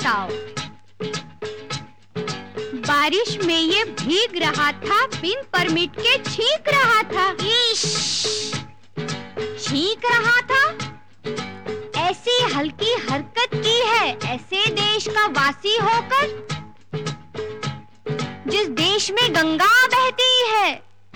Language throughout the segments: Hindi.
बताओ। बारिश में ये भीग रहा था, बिन परमिट के छींक रहा था। छींक रहा था? ऐसी हल्की हरकत की है ऐसे देश का वासी होकर, जिस देश में गंगा बहती है।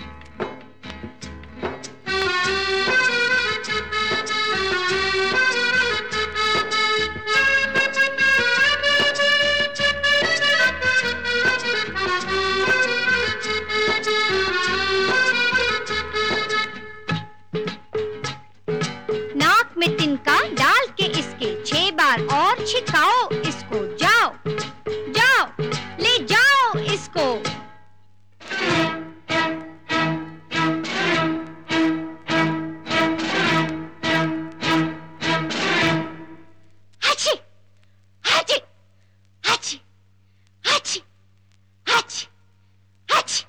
नाक में तिनका डाल के इसके 6 बार और छिड़काओ इसको। जाओ जाओ, ले जाओ इसको। हाची हाची हाची हाची हाची हाची।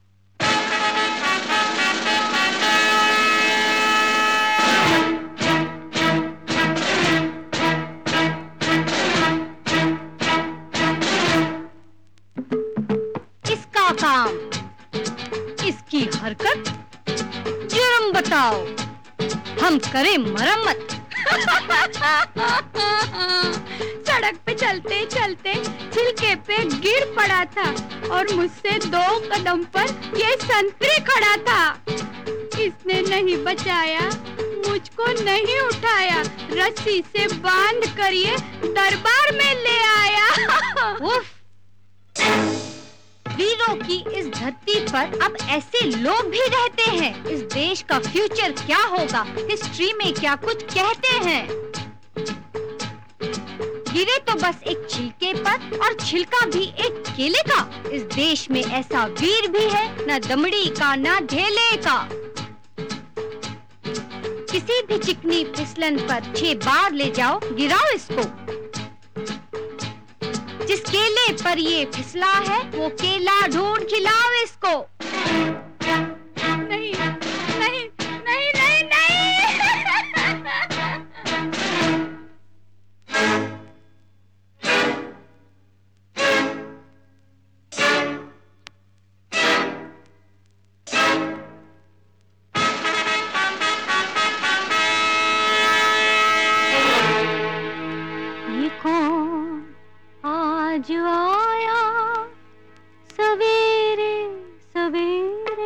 इसका काम, इसकी हरकत, जुर्म बताओ, हम करें मरम्मत। सड़क पे चलते चलते छिलके पे गिर पड़ा था और मुझसे 2 कदम पर ये संतरी खड़ा था। इसने नहीं बचाया, मुझको नहीं उठाया, रस्सी से बांध कर ये दरबार में ले आया। उफ! वीरों की इस धरती पर अब ऐसे लोग भी रहते हैं। इस देश का फ्यूचर क्या होगा, हिस्ट्री में क्या कुछ कहते हैं। गिरे तो बस एक छिलके पर, और छिलका भी एक केले का। इस देश में ऐसा वीर भी है, न दमड़ी का न ढेले का। किसी भी चिकनी फिसलन पर 6 बार ले जाओ, गिराओ इसको। जिस केले पर ये फिसला है वो केला ढूंढ खिलाओ इसको। नहीं नहीं नहीं नहीं नहीं। ये कौन आज आया सवेरे सवेरे।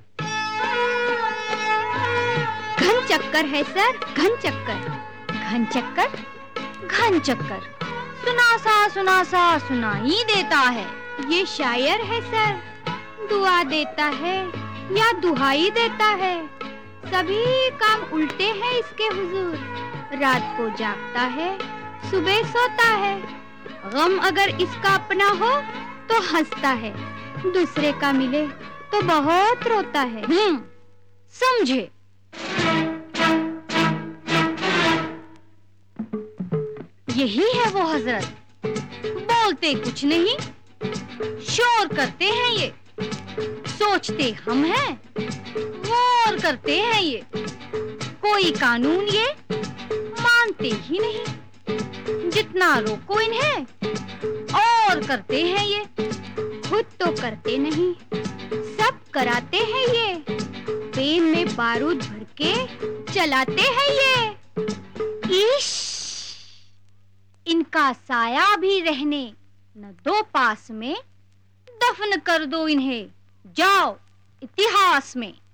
घन चक्कर है सर, घन चक्कर, घन चक्कर, घन चक्कर। सुना सा सुनाई देता है। ये शायर है सर, दुआ देता है या दुहाई देता है। सभी काम उल्टे हैं इसके हुजूर। रात को जागता है, सुबह सोता है। गम अगर इसका अपना हो तो हंसता है, दूसरे का मिले तो बहुत रोता है। समझे? यही है वो हजरत, बोलते कुछ नहीं, शोर करते हैं ये। सोचते हम हैं, गौर करते हैं ये। कोई कानून ये मानते ही नहीं। जितना रोको इन्हें और करते हैं ये। खुद तो करते नहीं, सब कराते हैं ये। पेन में बारूद भर के चलाते हैं ये। इश! इनका साया भी रहने न दो पास में, दफन कर दो इन्हें। जाओ इतिहास में।